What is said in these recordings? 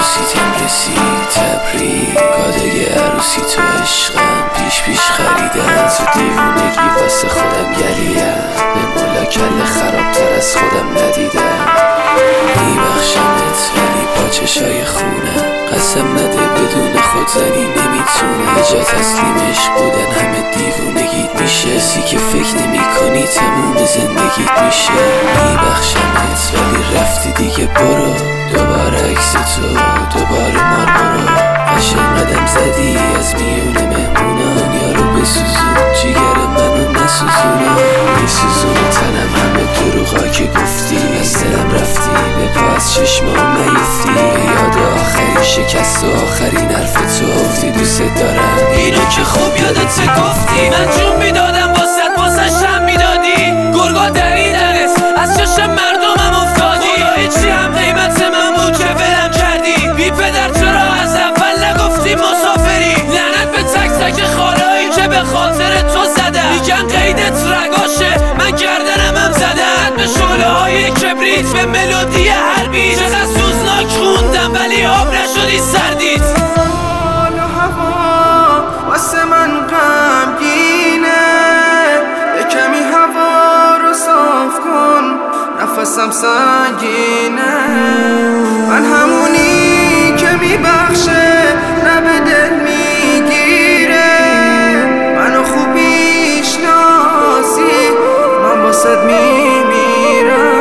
عروسیتم رسید تبریک، کادوی عروسی تو عشقم پیش خریدم، تو دیوونگی واسه خودم گلیم، به مولا کل خرابتر از خودم ندیدم. میبخشمت ولی با چشای خونم، قسم نده بدون خود زنی نمیتونه. جا تسلیم عشق بودن همه دیوونگیت میشه، سی که فکر نمی کنی تموم زندگیت میشه. میبخشمت ولی رفتی دیگه برو، دوباره عکس تو دوباره مار برو. قشنگ قدم زدی از میون مهمونا، دنیا رو بسوزون جیگر منو نسوزونا. میسوزون تنم همه دروغا که گفتی، از دلم رفتی به پا از چشمام نیفتی. به یاد آخرین شکست و آخرین حرف تو گفتی دوست دارم، اینو که خوب یادت گفتی. من جون میدادم واسه شم میدادی، گرگا دریدنت از چشم مردمم افتادی. هیچی هم قیمت من بود که ولم کردی، بی پدر چرا از اول نگفتی مسافری. لعنت به تک تک خالایی که به خاطر تو زدم، میگن قیدت رگاشه من گردنمم زدن. به شعله های کبریت به ملودی هر بیت، چقدر سوزناک خوندم ولی آب نشدی سردیت. حال و هوا واسه من غمگینه، یه کمی هوا رو صاف کن نفسم سنگینه. من همونی که میبخشه نه به دل میگیره، منو خوب میشناسی من واسد میمیرم.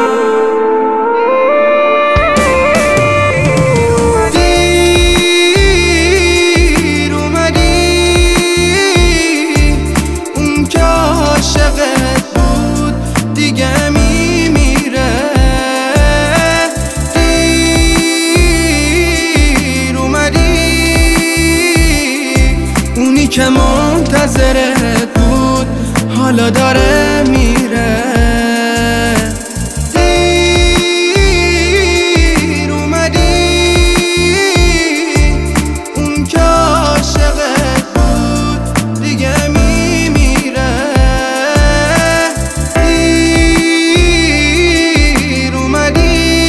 دیر اومدی اون که عاشقت بود دیگه میمیره. دیر اومدی اونی که منتظرت بود حالا داره میره. دیر اومدی اون که عاشقت بود دیگه میمیره. دیر اومدی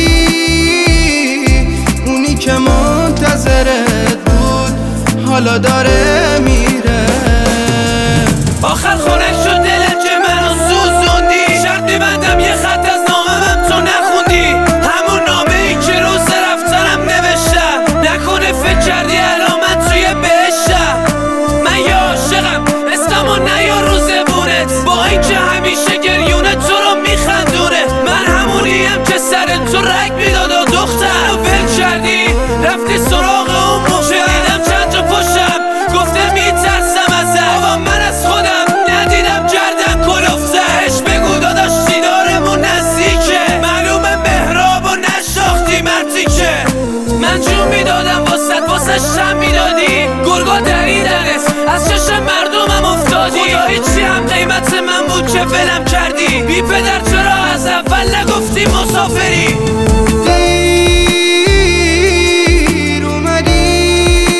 اونی که منتظرت بود حالا داره میره. آخر خونک شد دلت که منو سوزوندی، شرط میبندم یه خط از نامم تو نخوندی، همون نامه ای که روز رفتنم نوشتم. نکنه فکر کردی الان من توی بهشتم. من یه عاشقم اسممو نیا رو زبونت، با اینکه همیشه گریونه تو رو میخندونه. من همونیم که سر تو رگ میداد و دختر رو ول کردی رفتی سراغ اون موشه. دیدم چند تا پشتم گفته میترسم ازت، بابا من از خودم ندیدم گردم کلفته. اش بگو داداش دیدارمون نزدیکه، معلومه مهراب و نشاختی مرتیکه. من جون میدادم واسه شم میدادی، گرگا دریدنت از چشم مردمم افتادی. خدا هیچی هم قیمت من بود که ولم کردی، بی پدر چرا از اول نگفتی مسافری. دیر اومدی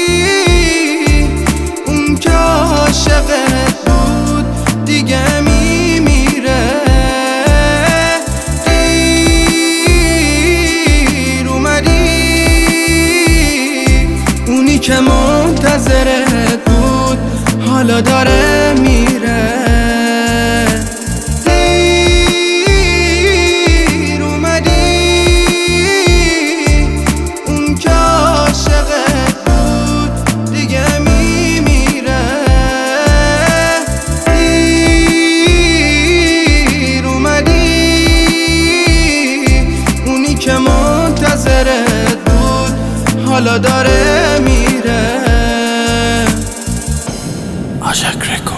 اون که عاشقت بود دیگه میمیره. دیر اومدی اونی که منتظرت بود حالا داره میره. دیر اومدی اون که عاشقت بود دیگه میمیره. دیر اومدی اونی که منتظرت بود حالا داره میره. آژاک رکورد.